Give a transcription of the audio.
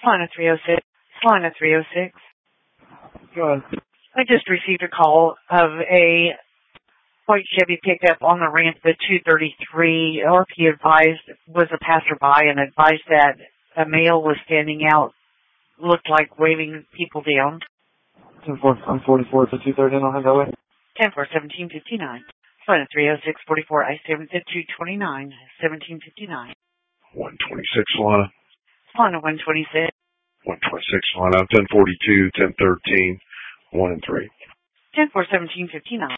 Solana 306. Solana 306. Go ahead. I just received a call of a white Chevy pickup on the ramp at 233. RP advised, was a passerby, and advised that a male was standing out, looked like waving people down. 10-4, I'm 44 to 230 on highway. 10-4, 1759. Solana 306, 44, I-7, 229, 1759. 126, Solana. Solana 126. 126, Solana. 1042, 1013, 1 and 3. 10-4, 1759.